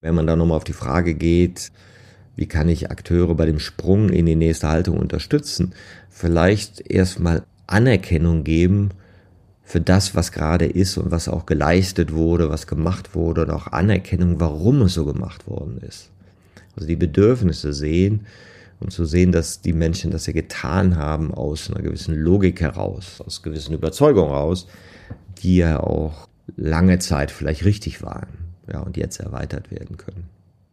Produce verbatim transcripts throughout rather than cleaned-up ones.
Wenn man dann nochmal auf die Frage geht, wie kann ich Akteure bei dem Sprung in die nächste Haltung unterstützen, vielleicht erstmal Anerkennung geben für das, was gerade ist und was auch geleistet wurde, was gemacht wurde, und auch Anerkennung, warum es so gemacht worden ist. Also die Bedürfnisse sehen und zu sehen, dass die Menschen das ja getan haben aus einer gewissen Logik heraus, aus gewissen Überzeugungen heraus, die ja auch lange Zeit vielleicht richtig waren, ja, und jetzt erweitert werden können.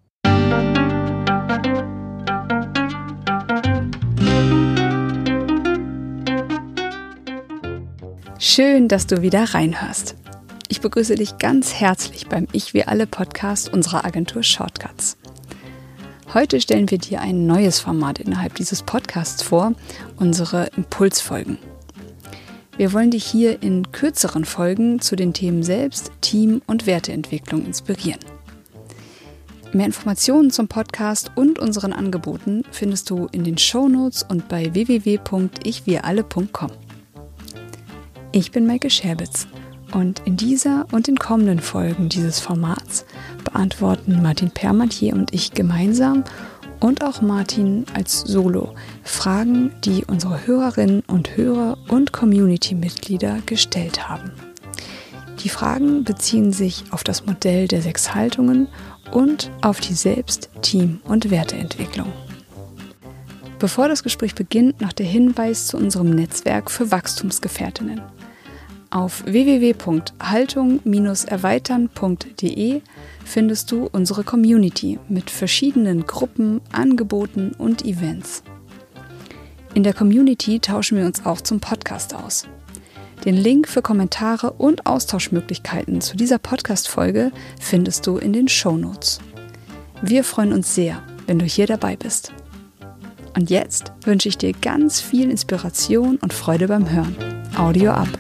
Schön, dass du wieder reinhörst. Ich begrüße dich ganz herzlich beim Ich Wir Alle Podcast unserer Agentur Shortcuts. Heute stellen wir dir ein neues Format innerhalb dieses Podcasts vor, unsere Impulsfolgen. Wir wollen dich hier in kürzeren Folgen zu den Themen Selbst-, Team- und Werteentwicklung inspirieren. Mehr Informationen zum Podcast und unseren Angeboten findest du in den Shownotes und bei w w w punkt ich wir alle punkt com. Ich bin Maike Scherbitz und in dieser und in kommenden Folgen dieses Formats beantworten Martin Permantier und ich gemeinsam und auch Martin als Solo Fragen, die unsere Hörerinnen und Hörer und Community-Mitglieder gestellt haben. Die Fragen beziehen sich auf das Modell der sechs Haltungen und auf die Selbst-, Team- und Werteentwicklung. Bevor das Gespräch beginnt, noch der Hinweis zu unserem Netzwerk für Wachstumsgefährtinnen. Auf w w w punkt haltung Bindestrich erweitern punkt d e findest du unsere Community mit verschiedenen Gruppen, Angeboten und Events. In der Community tauschen wir uns auch zum Podcast aus. Den Link für Kommentare und Austauschmöglichkeiten zu dieser Podcast-Folge findest du in den Shownotes. Wir freuen uns sehr, wenn du hier dabei bist. Und jetzt wünsche ich dir ganz viel Inspiration und Freude beim Hören. Audio ab!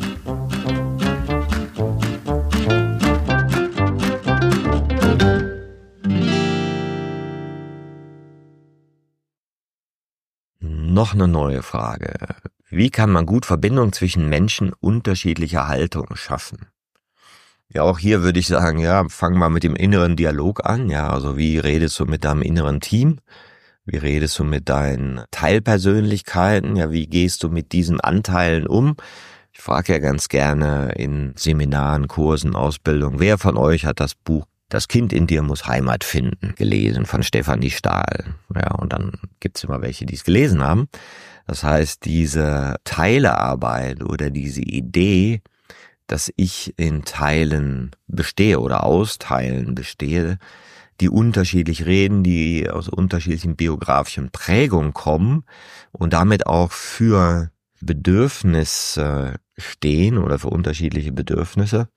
Noch eine neue Frage. Wie kann man gut Verbindung zwischen Menschen unterschiedlicher Haltungen schaffen? Ja, auch hier würde ich sagen, ja, fang mal mit dem inneren Dialog an. Ja, also wie redest du mit deinem inneren Team? Wie redest du mit deinen Teilpersönlichkeiten? Ja, wie gehst du mit diesen Anteilen um? Ich frage ja ganz gerne in Seminaren, Kursen, Ausbildung, wer von euch hat das Buch Das Kind in dir muss Heimat finden gelesen von Stefanie Stahl? Ja, und dann gibt's immer welche, die es gelesen haben. Das heißt, diese Teilearbeit oder diese Idee, dass ich in Teilen bestehe oder aus Teilen bestehe, die unterschiedlich reden, die aus unterschiedlichen biografischen Prägungen kommen und damit auch für Bedürfnisse stehen oder für unterschiedliche Bedürfnisse.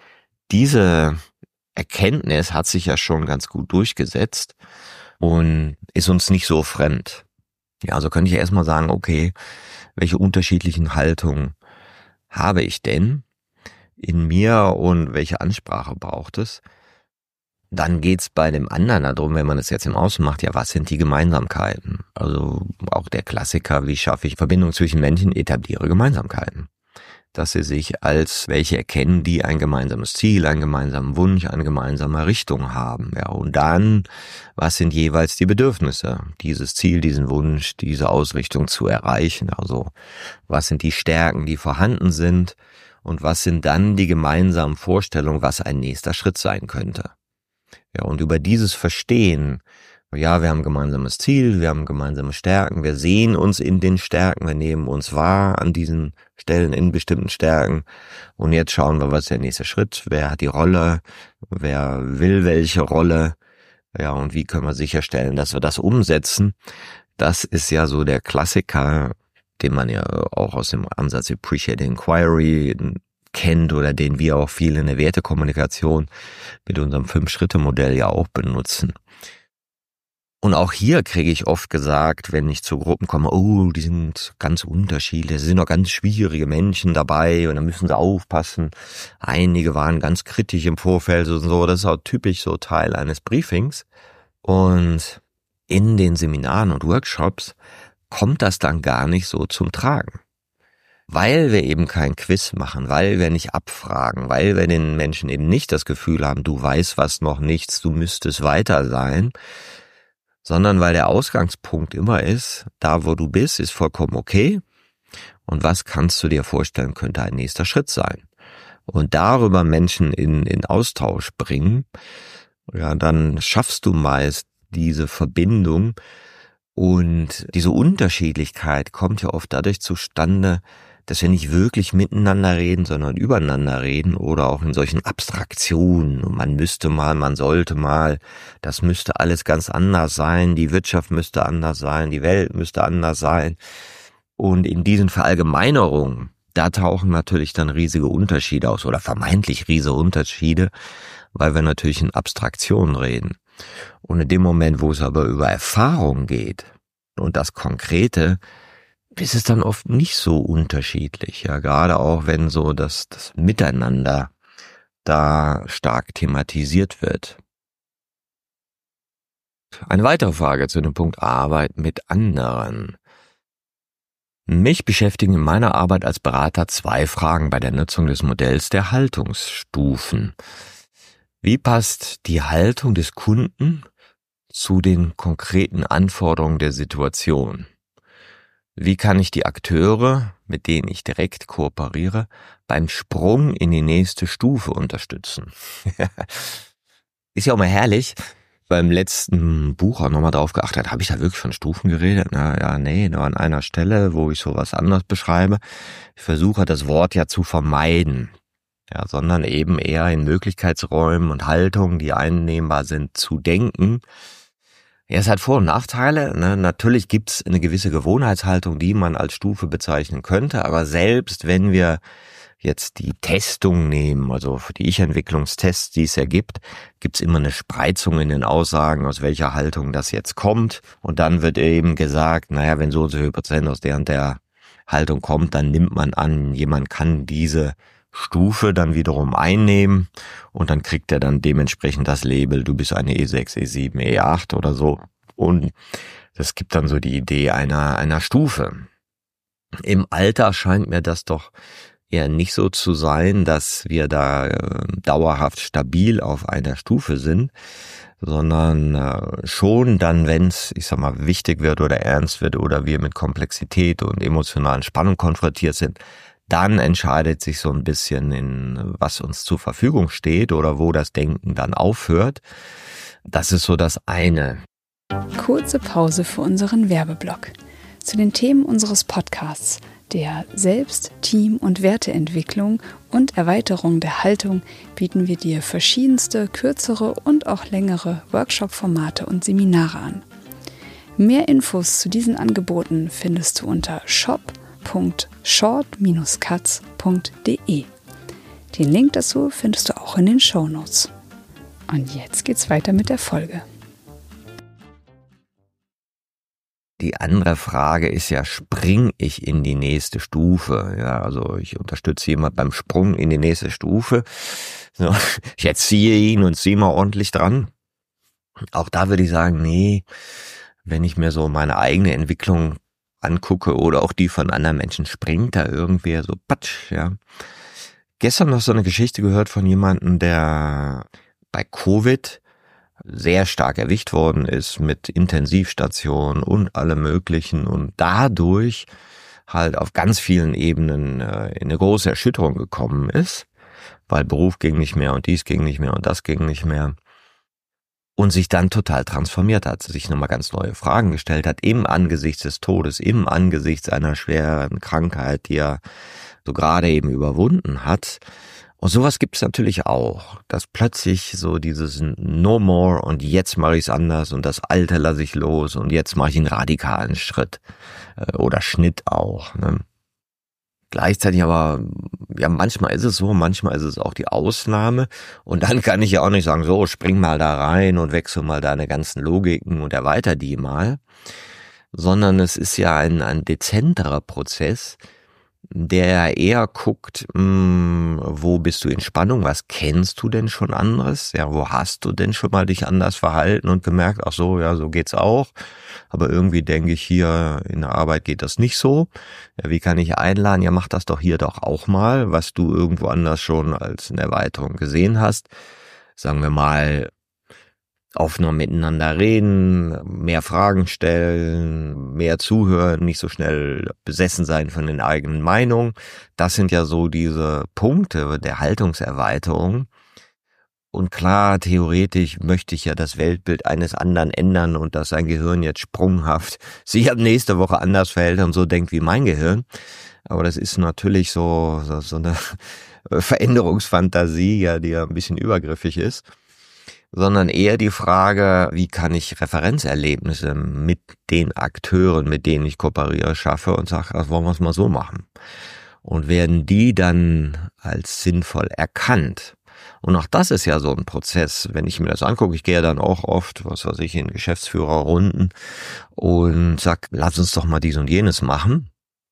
Diese Erkenntnis hat sich ja schon ganz gut durchgesetzt und ist uns nicht so fremd. Ja, also könnte ich erstmal sagen, okay, welche unterschiedlichen Haltungen habe ich denn in mir und welche Ansprache braucht es? Dann geht's bei dem anderen darum, wenn man es jetzt im Außen macht, ja, was sind die Gemeinsamkeiten? Also auch der Klassiker, wie schaffe ich Verbindung zwischen Menschen, etabliere Gemeinsamkeiten. Dass sie sich als welche erkennen, die ein gemeinsames Ziel, einen gemeinsamen Wunsch, eine gemeinsame Richtung haben. Ja, und dann, was sind jeweils die Bedürfnisse, dieses Ziel, diesen Wunsch, diese Ausrichtung zu erreichen? Also, was sind die Stärken, die vorhanden sind? Und was sind dann die gemeinsamen Vorstellungen, was ein nächster Schritt sein könnte? Ja, und über dieses Verstehen, ja, wir haben ein gemeinsames Ziel, wir haben gemeinsame Stärken, wir sehen uns in den Stärken, wir nehmen uns wahr an diesen Stellen in bestimmten Stärken und jetzt schauen wir, was ist der nächste Schritt, wer hat die Rolle, wer will welche Rolle, ja, und wie können wir sicherstellen, dass wir das umsetzen. Das ist ja so der Klassiker, den man ja auch aus dem Ansatz Appreciate Inquiry kennt oder den wir auch viel in der Wertekommunikation mit unserem Fünf-Schritte-Modell ja auch benutzen. Und auch hier kriege ich oft gesagt, wenn ich zu Gruppen komme, oh, die sind ganz unterschiedlich, es sind noch ganz schwierige Menschen dabei und da müssen sie aufpassen. Einige waren ganz kritisch im Vorfeld und so, das ist auch typisch so Teil eines Briefings. Und in den Seminaren und Workshops kommt das dann gar nicht so zum Tragen. Weil wir eben kein Quiz machen, weil wir nicht abfragen, weil wir den Menschen eben nicht das Gefühl haben, du weißt was noch nichts, du müsstest weiter sein, sondern weil der Ausgangspunkt immer ist, da wo du bist, ist vollkommen okay. Und was kannst du dir vorstellen, könnte ein nächster Schritt sein? Und darüber Menschen in, in Austausch bringen, ja, dann schaffst du meist diese Verbindung. Und diese Unterschiedlichkeit kommt ja oft dadurch zustande, dass wir nicht wirklich miteinander reden, sondern übereinander reden oder auch in solchen Abstraktionen. Und man müsste mal, man sollte mal, das müsste alles ganz anders sein, die Wirtschaft müsste anders sein, die Welt müsste anders sein. Und in diesen Verallgemeinerungen, da tauchen natürlich dann riesige Unterschiede aus oder vermeintlich riesige Unterschiede, weil wir natürlich in Abstraktionen reden. Und in dem Moment, wo es aber über Erfahrung geht und das Konkrete, ist es dann oft nicht so unterschiedlich. Ja, gerade auch wenn so das, das Miteinander da stark thematisiert wird. Eine weitere Frage zu dem Punkt Arbeit mit anderen. Mich beschäftigen in meiner Arbeit als Berater zwei Fragen bei der Nutzung des Modells der Haltungsstufen. Wie passt die Haltung des Kunden zu den konkreten Anforderungen der Situation? Wie kann ich die Akteure, mit denen ich direkt kooperiere, beim Sprung in die nächste Stufe unterstützen? Ist ja auch mal herrlich, beim letzten Buch auch nochmal drauf geachtet, habe ich da wirklich von Stufen geredet? Na ja, nee, nur an einer Stelle, wo ich sowas anderes beschreibe. Ich versuche das Wort ja zu vermeiden, ja, sondern eben eher in Möglichkeitsräumen und Haltungen, die einnehmbar sind, zu denken. Ja, es hat Vor- und Nachteile. Ne? Natürlich gibt's eine gewisse Gewohnheitshaltung, die man als Stufe bezeichnen könnte, aber selbst wenn wir jetzt die Testung nehmen, also für die Ich-Entwicklungstests, die es ja gibt, gibt's immer eine Spreizung in den Aussagen, aus welcher Haltung das jetzt kommt. Und dann wird eben gesagt, naja, wenn so und so viel Prozent aus der und der Haltung kommt, dann nimmt man an, jemand kann diese Stufe dann wiederum einnehmen und dann kriegt er dann dementsprechend das Label, du bist eine E sechs, E sieben, E acht oder so. Und das gibt dann so die Idee einer, einer Stufe. Im Alter scheint mir das doch eher nicht so zu sein, dass wir da äh, dauerhaft stabil auf einer Stufe sind, sondern äh, schon dann, wenn es, ich sag mal, wichtig wird oder ernst wird oder wir mit Komplexität und emotionalen Spannung konfrontiert sind, dann entscheidet sich so ein bisschen, in was uns zur Verfügung steht oder wo das Denken dann aufhört. Das ist so das eine. Kurze Pause für unseren Werbeblock. Zu den Themen unseres Podcasts, der Selbst-, Team- und Werteentwicklung und Erweiterung der Haltung, bieten wir dir verschiedenste, kürzere und auch längere Workshop-Formate und Seminare an. Mehr Infos zu diesen Angeboten findest du unter shop punkt short dash cuts punkt de. Den Link dazu findest du auch in den Shownotes. Und jetzt geht's weiter mit der Folge. Die andere Frage ist ja, spring ich in die nächste Stufe? Ja, also ich unterstütze jemand beim Sprung in die nächste Stufe. So, ich erziehe ihn und ziehe mal ordentlich dran. Auch da würde ich sagen, nee, wenn ich mir so meine eigene Entwicklung angucke oder auch die von anderen Menschen, springt da irgendwie so patsch, ja. Gestern noch so eine Geschichte gehört von jemandem, der bei Covid sehr stark erwischt worden ist mit Intensivstationen und allem Möglichen und dadurch halt auf ganz vielen Ebenen äh, in eine große Erschütterung gekommen ist, weil Beruf ging nicht mehr und dies ging nicht mehr und das ging nicht mehr. Und sich dann total transformiert hat, sich nochmal ganz neue Fragen gestellt hat, im Angesicht des Todes, im Angesicht einer schweren Krankheit, die er so gerade eben überwunden hat. Und sowas gibt es natürlich auch, dass plötzlich so dieses No more und jetzt mache ich es anders und das Alte lasse ich los und jetzt mache ich einen radikalen Schritt oder Schnitt auch. Ne? Gleichzeitig aber, ja, manchmal ist es so, manchmal ist es auch die Ausnahme und dann kann ich ja auch nicht sagen, so, spring mal da rein und wechsel mal deine ganzen Logiken und erweiter die mal, sondern es ist ja ein, ein dezenterer Prozess, der eher guckt, mh, wo bist du in Spannung, was kennst du denn schon anderes, ja, wo hast du denn schon mal dich anders verhalten und gemerkt, ach so, ja, so geht's auch, aber irgendwie denke ich, hier in der Arbeit geht das nicht so, ja, wie kann ich einladen, ja, mach das doch hier doch auch mal, was du irgendwo anders schon als eine Erweiterung gesehen hast, sagen wir mal, offener miteinander reden, mehr Fragen stellen, mehr zuhören, nicht so schnell besessen sein von den eigenen Meinungen. Das sind ja so diese Punkte der Haltungserweiterung. Und klar, theoretisch möchte ich ja das Weltbild eines anderen ändern und dass sein Gehirn jetzt sprunghaft sich ab nächste Woche anders verhält und so denkt wie mein Gehirn. Aber das ist natürlich so, so, so eine Veränderungsfantasie, ja, die ja ein bisschen übergriffig ist. Sondern eher die Frage, wie kann ich Referenzerlebnisse mit den Akteuren, mit denen ich kooperiere, schaffe und sage, also wollen wir es mal so machen. Und werden die dann als sinnvoll erkannt? Und auch das ist ja so ein Prozess, wenn ich mir das angucke, ich gehe ja dann auch oft, was weiß ich, in Geschäftsführerrunden und sag, lass uns doch mal dies und jenes machen.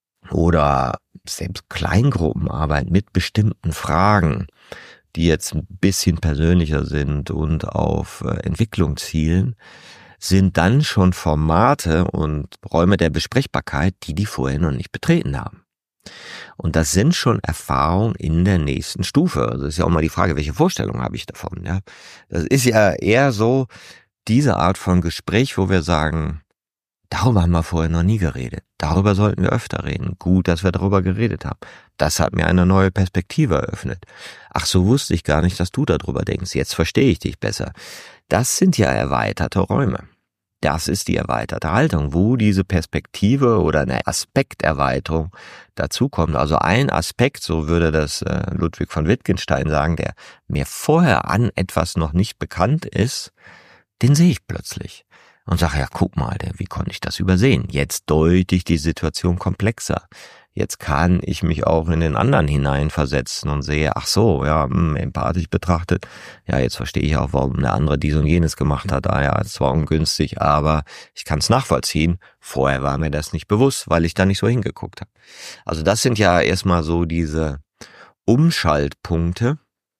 Oder selbst Kleingruppenarbeit mit bestimmten Fragen, die jetzt ein bisschen persönlicher sind und auf Entwicklung zielen, sind dann schon Formate und Räume der Besprechbarkeit, die die vorher noch nicht betreten haben. Und das sind schon Erfahrungen in der nächsten Stufe. Also ist ja auch mal die Frage, welche Vorstellung habe ich davon? Ja, das ist ja eher so diese Art von Gespräch, wo wir sagen, darüber haben wir vorher noch nie geredet. Darüber sollten wir öfter reden. Gut, dass wir darüber geredet haben. Das hat mir eine neue Perspektive eröffnet. Ach, so wusste ich gar nicht, dass du darüber denkst. Jetzt verstehe ich dich besser. Das sind ja erweiterte Räume. Das ist die erweiterte Haltung, wo diese Perspektive oder eine Aspekterweiterung dazukommt. Also ein Aspekt, so würde das äh, Ludwig von Wittgenstein sagen, der mir vorher an etwas noch nicht bekannt ist, den sehe ich plötzlich. Und sage, ja, guck mal, wie konnte ich das übersehen? Jetzt deute ich die Situation komplexer. Jetzt kann ich mich auch in den anderen hineinversetzen und sehe, ach so, ja, mh, empathisch betrachtet, ja, jetzt verstehe ich auch, warum der andere dies und jenes gemacht hat. Ah ja, es war ungünstig, aber ich kann es nachvollziehen. Vorher war mir das nicht bewusst, weil ich da nicht so hingeguckt habe. Also das sind ja erstmal so diese Umschaltpunkte.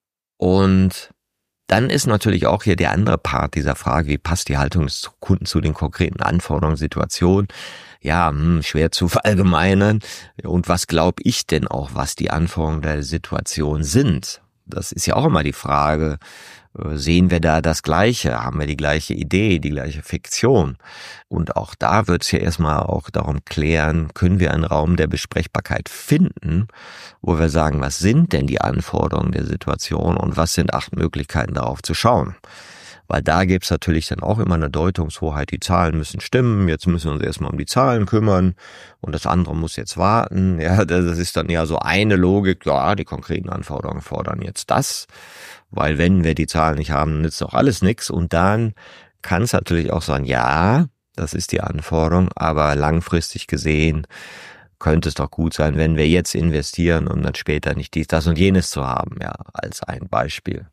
Und dann ist natürlich auch hier der andere Part dieser Frage, wie passt die Haltung des Kunden zu den konkreten Anforderungen, Situationen? Ja, hm, schwer zu verallgemeinern. Und was glaube ich denn auch, was die Anforderungen der Situation sind? Das ist ja auch immer die Frage, sehen wir da das Gleiche? Haben wir die gleiche Idee, die gleiche Fiktion? Und auch da wird es ja erstmal auch darum klären, können wir einen Raum der Besprechbarkeit finden, wo wir sagen, was sind denn die Anforderungen der Situation und was sind acht Möglichkeiten darauf zu schauen? Weil da gibt's natürlich dann auch immer eine Deutungshoheit, die Zahlen müssen stimmen, jetzt müssen wir uns erstmal um die Zahlen kümmern und das andere muss jetzt warten. Ja, das ist dann ja so eine Logik, ja, die konkreten Anforderungen fordern jetzt das, weil wenn wir die Zahlen nicht haben, nützt auch alles nichts. Und dann kann es natürlich auch sein, ja, das ist die Anforderung, aber langfristig gesehen könnte es doch gut sein, wenn wir jetzt investieren, um dann später nicht dies, das und jenes zu haben, ja, als ein Beispiel.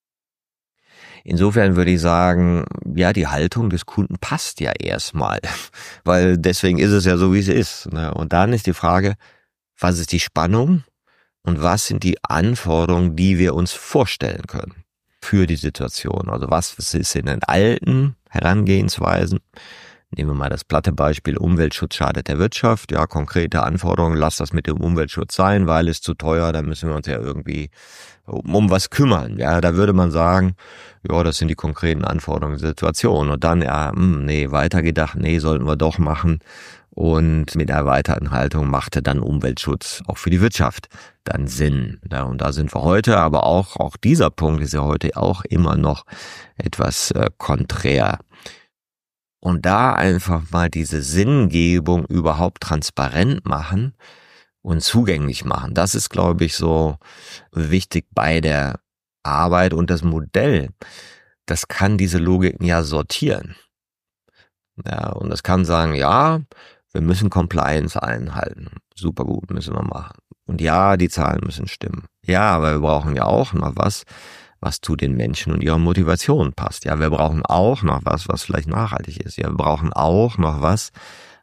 Insofern würde ich sagen, ja, die Haltung des Kunden passt ja erstmal, weil deswegen ist es ja so, wie es ist. Und dann ist die Frage, was ist die Spannung und was sind die Anforderungen, die wir uns vorstellen können für die Situation? Also was ist in den alten Herangehensweisen? Nehmen wir mal das platte Beispiel, Umweltschutz schadet der Wirtschaft. Ja, konkrete Anforderungen, lass das mit dem Umweltschutz sein, weil es zu teuer, da müssen wir uns ja irgendwie um, um was kümmern. Ja, da würde man sagen, ja, das sind die konkreten Anforderungen der Situation. Und dann, ja, mh, nee, weitergedacht, nee, sollten wir doch machen. Und mit erweiterten Haltung machte dann Umweltschutz auch für die Wirtschaft dann Sinn. Ja, und da sind wir heute, aber auch, auch dieser Punkt ist ja heute auch immer noch etwas äh, konträr. Und da einfach mal diese Sinngebung überhaupt transparent machen und zugänglich machen. Das ist, glaube ich, so wichtig bei der Arbeit. Und das Modell, das kann diese Logiken ja sortieren. Ja, und das kann sagen, ja, wir müssen Compliance einhalten. Super gut, müssen wir machen. Und ja, die Zahlen müssen stimmen. Ja, aber wir brauchen ja auch noch was, was zu den Menschen und ihrer Motivation passt. Ja, wir brauchen auch noch was, was vielleicht nachhaltig ist. Ja, wir brauchen auch noch was,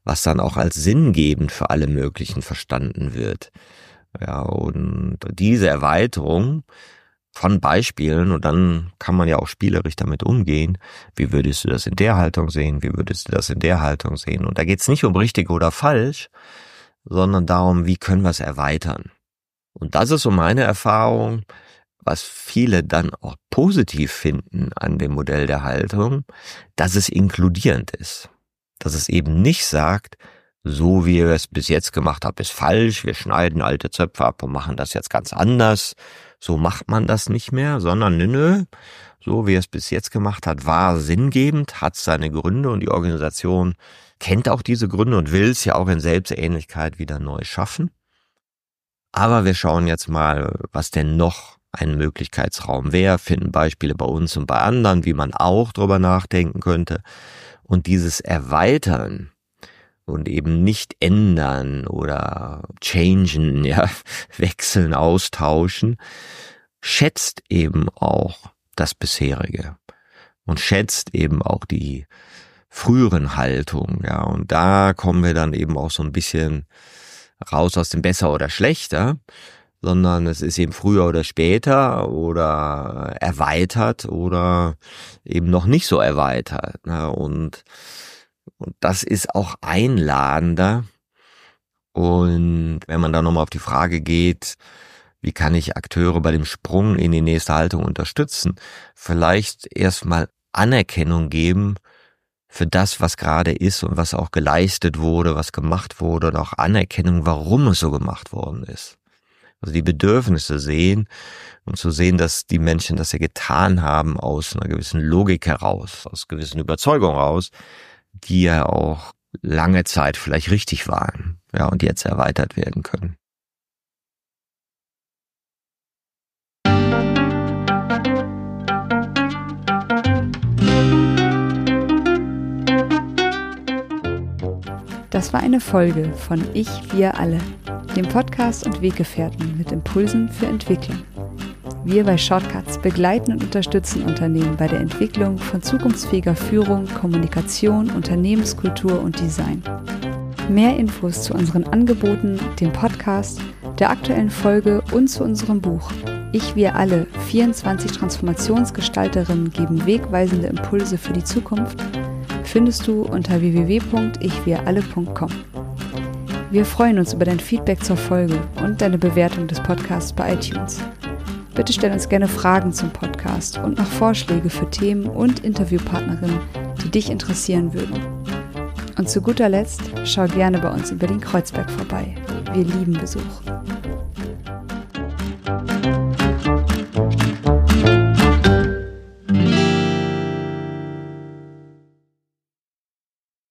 was dann auch als sinngebend für alle möglichen verstanden wird. Ja, und diese Erweiterung von Beispielen, und dann kann man ja auch spielerisch damit umgehen, wie würdest du das in der Haltung sehen, wie würdest du das in der Haltung sehen. Und da geht es nicht um richtig oder falsch, sondern darum, wie können wir es erweitern. Und das ist so meine Erfahrung, was viele dann auch positiv finden an dem Modell der Haltung, dass es inkludierend ist. Dass es eben nicht sagt, so wie ihr es bis jetzt gemacht habt, ist falsch, wir schneiden alte Zöpfe ab und machen das jetzt ganz anders. So macht man das nicht mehr, sondern nö, nö, so wie er es bis jetzt gemacht hat, war sinngebend, hat seine Gründe und die Organisation kennt auch diese Gründe und will es ja auch in Selbstähnlichkeit wieder neu schaffen. Aber wir schauen jetzt mal, was denn noch ein Möglichkeitsraum wäre, finden Beispiele bei uns und bei anderen, wie man auch drüber nachdenken könnte. Und dieses Erweitern und eben nicht ändern oder changen, ja, wechseln, austauschen, schätzt eben auch das bisherige und schätzt eben auch die früheren Haltungen, ja, und da kommen wir dann eben auch so ein bisschen raus aus dem besser oder schlechter, sondern es ist eben früher oder später oder erweitert oder eben noch nicht so erweitert, ne? und Und das ist auch einladender. Und wenn man dann nochmal auf die Frage geht, wie kann ich Akteure bei dem Sprung in die nächste Haltung unterstützen, vielleicht erstmal Anerkennung geben für das, was gerade ist und was auch geleistet wurde, was gemacht wurde, und auch Anerkennung, warum es so gemacht worden ist. Also die Bedürfnisse sehen und zu sehen, dass die Menschen das ja getan haben aus einer gewissen Logik heraus, aus gewissen Überzeugungen heraus, die ja auch lange Zeit vielleicht richtig waren, ja, und jetzt erweitert werden können. Das war eine Folge von Ich, wir alle, dem Podcast und Weggefährten mit Impulsen für Entwicklung. Wir bei Shortcuts begleiten und unterstützen Unternehmen bei der Entwicklung von zukunftsfähiger Führung, Kommunikation, Unternehmenskultur und Design. Mehr Infos zu unseren Angeboten, dem Podcast, der aktuellen Folge und zu unserem Buch Ich, wir alle, vierundzwanzig Transformationsgestalterinnen geben wegweisende Impulse für die Zukunft, findest du unter w w w punkt ich wir alle punkt com. Wir freuen uns über dein Feedback zur Folge und deine Bewertung des Podcasts bei iTunes. Bitte stell uns gerne Fragen zum Podcast und noch Vorschläge für Themen und Interviewpartnerinnen, die dich interessieren würden. Und zu guter Letzt schau gerne bei uns in Berlin-Kreuzberg vorbei. Wir lieben Besuch.